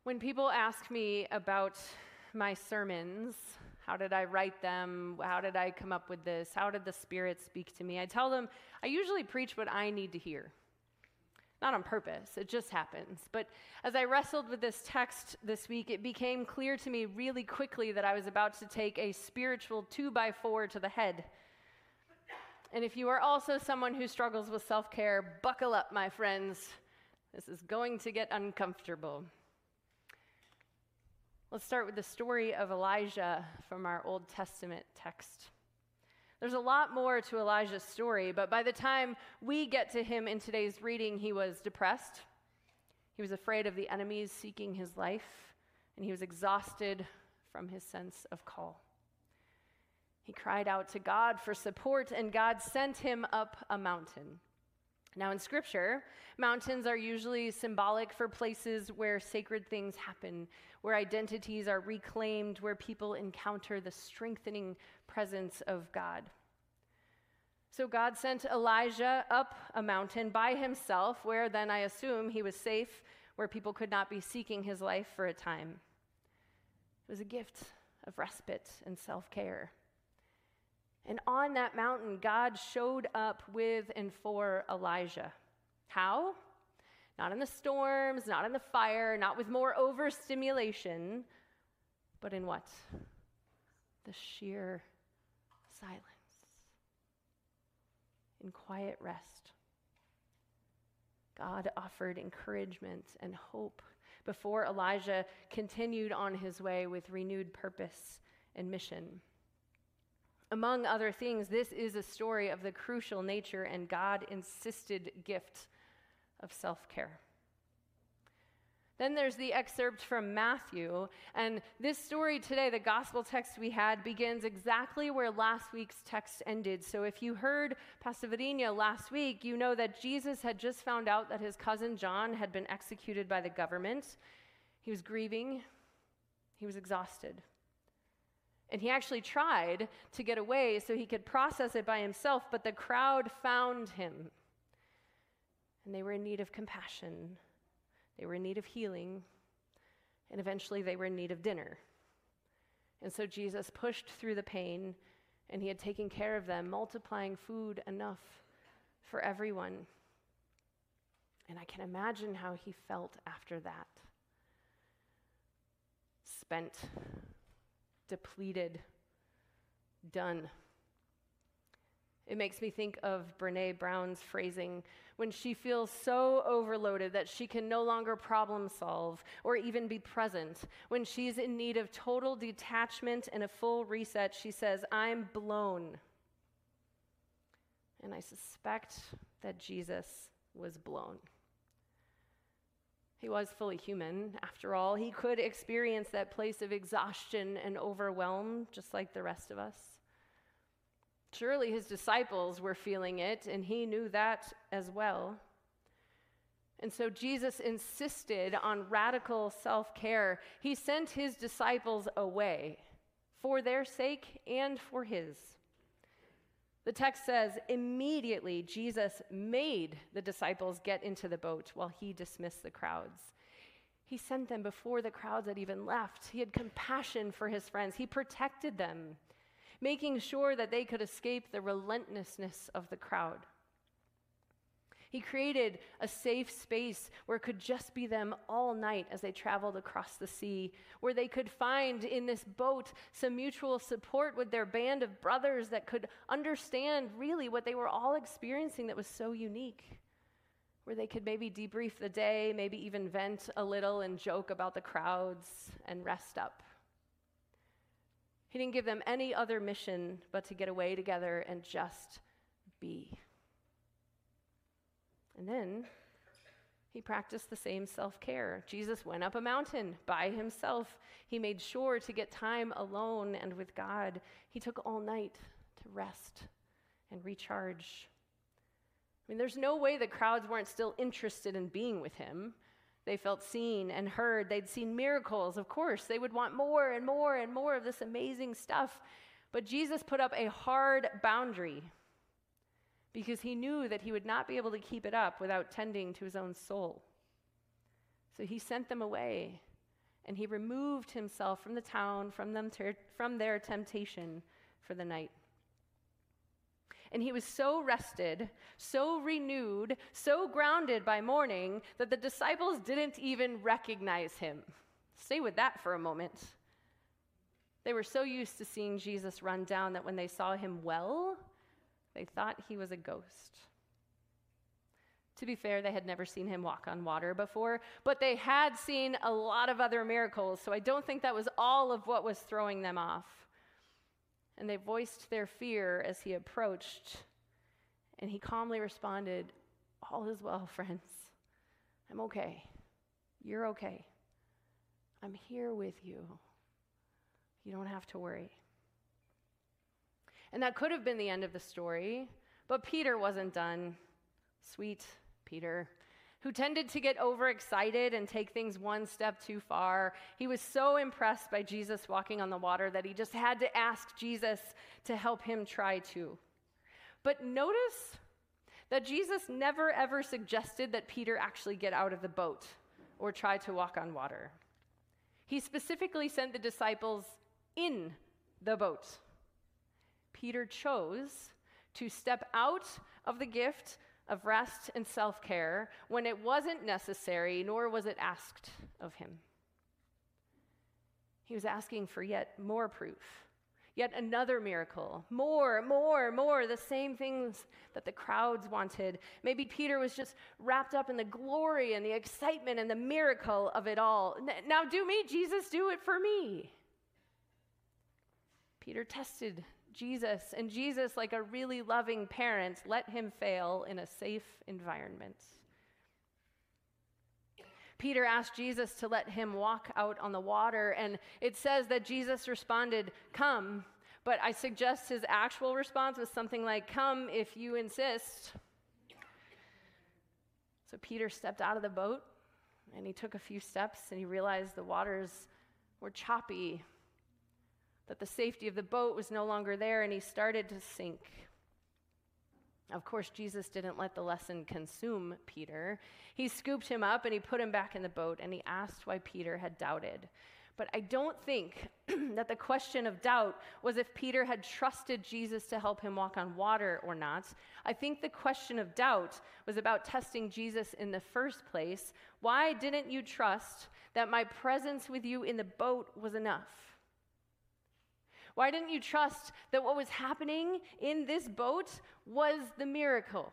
When people ask me about my sermons, how did I write them? How did I come up with this? How did the Spirit speak to me? I tell them I usually preach what I need to hear. Not on purpose, it just happens. But as I wrestled with this text this week, it became clear to me really quickly that I was about to take a spiritual 2x4 to the head. And if you are also someone who struggles with self-care, buckle up, my friends. This is going to get uncomfortable. Let's start with the story of Elijah from our Old Testament text. There's a lot more to Elijah's story, but by the time we get to him in today's reading, he was depressed, he was afraid of the enemies seeking his life, and he was exhausted from his sense of call. He cried out to God for support, and God sent him up a mountain. Now, in Scripture, mountains are usually symbolic for places where sacred things happen, where identities are reclaimed, where people encounter the strengthening presence of God. So God sent Elijah up a mountain by himself, where then I assume he was safe, where people could not be seeking his life for a time. It was a gift of respite and self-care. And on that mountain, God showed up with and for Elijah. How? Not in the storms, not in the fire, not with more overstimulation, but in what? The sheer silence. In quiet rest. God offered encouragement and hope before Elijah continued on his way with renewed purpose and mission. Among other things, this is a story of the crucial nature and God-insisted gift of self-care. Then there's the excerpt from Matthew, and this story today, the gospel text we had, begins exactly where last week's text ended. So if you heard Pastor Virginia last week, you know that Jesus had just found out that his cousin John had been executed by the government. He was grieving. He was exhausted. And he actually tried to get away so he could process it by himself, but the crowd found him. And they were in need of compassion. They were in need of healing. And eventually they were in need of dinner. And so Jesus pushed through the pain, and he had taken care of them, multiplying food enough for everyone. And I can imagine how he felt after that. Spent, depleted, done. It makes me think of Brené Brown's phrasing, when she feels so overloaded that she can no longer problem solve or even be present. When she's in need of total detachment and a full reset, she says, "I'm blown." And I suspect that Jesus was blown. He was fully human. After all, he could experience that place of exhaustion and overwhelm just like the rest of us. Surely his disciples were feeling it, and he knew that as well. And so Jesus insisted on radical self-care. He sent his disciples away for their sake and for his. The text says, immediately Jesus made the disciples get into the boat while he dismissed the crowds. He sent them before the crowds had even left. He had compassion for his friends. He protected them, making sure that they could escape the relentlessness of the crowd. He created a safe space where it could just be them all night as they traveled across the sea, where they could find in this boat some mutual support with their band of brothers that could understand really what they were all experiencing that was so unique, where they could maybe debrief the day, maybe even vent a little and joke about the crowds and rest up. He didn't give them any other mission but to get away together and just be. And then he practiced the same self-care. Jesus went up a mountain by himself. He made sure to get time alone and with God. He took all night to rest and recharge. I mean, there's no way the crowds weren't still interested in being with him. They felt seen and heard. They'd seen miracles. Of course, they would want more and more and more of this amazing stuff. But Jesus put up a hard boundary, because he knew that he would not be able to keep it up without tending to his own soul. So he sent them away, and he removed himself from the town, from their temptation for the night. And he was so rested, so renewed, so grounded by morning that the disciples didn't even recognize him. Stay with that for a moment. They were so used to seeing Jesus run down that when they saw him well, they thought he was a ghost. To be fair, they had never seen him walk on water before, but they had seen a lot of other miracles, so I don't think that was all of what was throwing them off. And they voiced their fear as he approached, and he calmly responded, "All is well, friends. I'm okay. You're okay. I'm here with you. You don't have to worry." And that could have been the end of the story, but Peter wasn't done. Sweet Peter, who tended to get overexcited and take things one step too far. He was so impressed by Jesus walking on the water that he just had to ask Jesus to help him try to. But notice that Jesus never ever suggested that Peter actually get out of the boat or try to walk on water. He specifically sent the disciples in the boat. Peter chose to step out of the gift of rest and self-care when it wasn't necessary, nor was it asked of him. He was asking for yet more proof, yet another miracle, more, the same things that the crowds wanted. Maybe Peter was just wrapped up in the glory and the excitement and the miracle of it all. Now do me, Jesus, do it for me. Peter tested Jesus, and Jesus, like a really loving parent, let him fail in a safe environment. Peter asked Jesus to let him walk out on the water, and it says that Jesus responded, "Come," but I suggest his actual response was something like, "Come if you insist." So Peter stepped out of the boat, and he took a few steps, and he realized the waters were choppy, that the safety of the boat was no longer there, and he started to sink. Of course, Jesus didn't let the lesson consume Peter. He scooped him up and he put him back in the boat, and he asked why Peter had doubted. But I don't think that the question of doubt was if Peter had trusted Jesus to help him walk on water or not. I think the question of doubt was about testing Jesus in the first place. Why didn't you trust that my presence with you in the boat was enough? Why didn't you trust that what was happening in this boat was the miracle?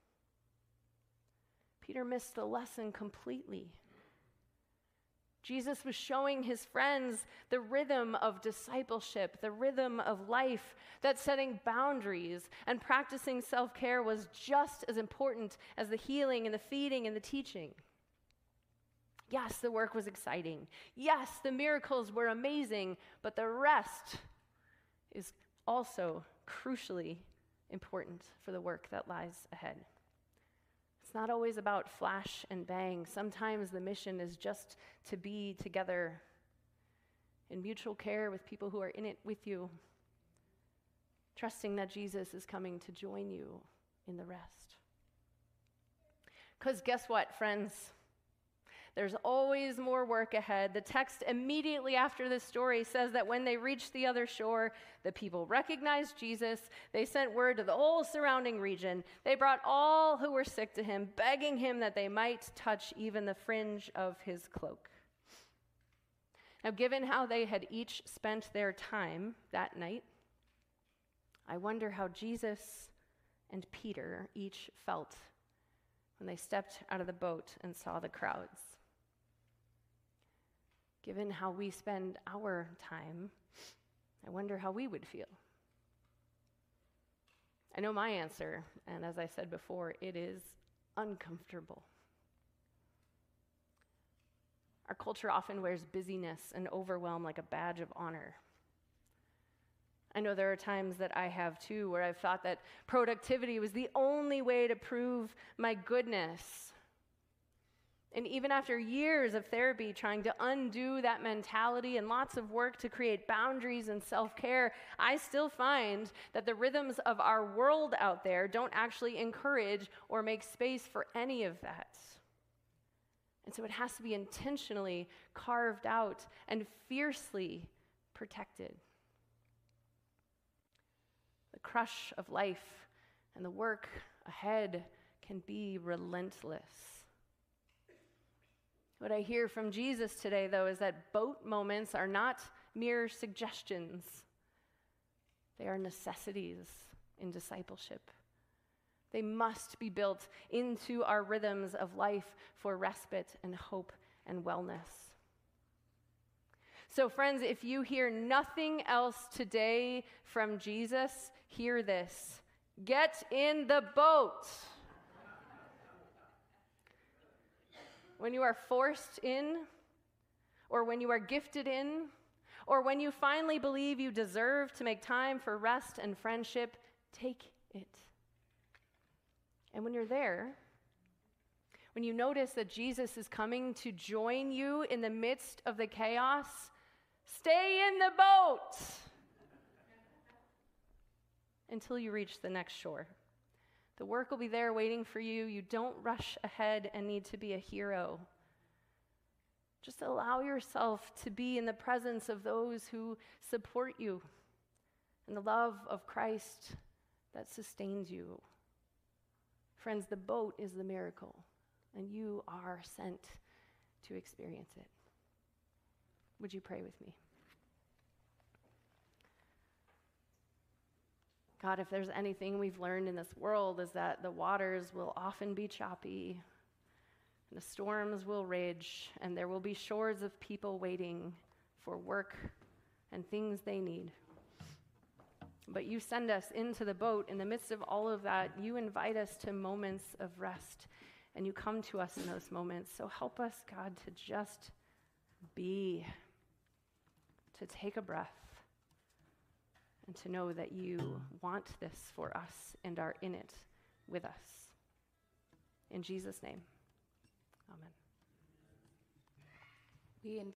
Peter missed the lesson completely. Jesus was showing his friends the rhythm of discipleship, the rhythm of life, that setting boundaries and practicing self-care was just as important as the healing and the feeding and the teaching. Yes, the work was exciting. Yes, the miracles were amazing, but the rest is also crucially important for the work that lies ahead. It's not always about flash and bang. Sometimes the mission is just to be together in mutual care with people who are in it with you, trusting that Jesus is coming to join you in the rest. Because guess what, friends? There's always more work ahead. The text immediately after this story says that when they reached the other shore, the people recognized Jesus. They sent word to the whole surrounding region. They brought all who were sick to him, begging him that they might touch even the fringe of his cloak. Now, given how they had each spent their time that night, I wonder how Jesus and Peter each felt when they stepped out of the boat and saw the crowds. Given how we spend our time, I wonder how we would feel. I know my answer, and as I said before, it is uncomfortable. Our culture often wears busyness and overwhelm like a badge of honor. I know there are times that I have too, where I've thought that productivity was the only way to prove my goodness. And even after years of therapy trying to undo that mentality and lots of work to create boundaries and self-care, I still find that the rhythms of our world out there don't actually encourage or make space for any of that. And so it has to be intentionally carved out and fiercely protected. The crush of life and the work ahead can be relentless. What I hear from Jesus today, though, is that boat moments are not mere suggestions. They are necessities in discipleship. They must be built into our rhythms of life for respite and hope and wellness. So, friends, if you hear nothing else today from Jesus, hear this. Get in the boat. When you are forced in, or when you are gifted in, or when you finally believe you deserve to make time for rest and friendship, take it. And when you're there, when you notice that Jesus is coming to join you in the midst of the chaos, stay in the boat until you reach the next shore. The work will be there waiting for you. You don't rush ahead and need to be a hero. Just allow yourself to be in the presence of those who support you and the love of Christ that sustains you. Friends, the boat is the miracle, and you are sent to experience it. Would you pray with me? God, if there's anything we've learned in this world is that the waters will often be choppy, and the storms will rage, and there will be shores of people waiting for work and things they need. But you send us into the boat. In the midst of all of that, you invite us to moments of rest, and you come to us in those moments. So help us, God, to just be, to take a breath, and to know that you want this for us and are in it with us. In Jesus' name, amen.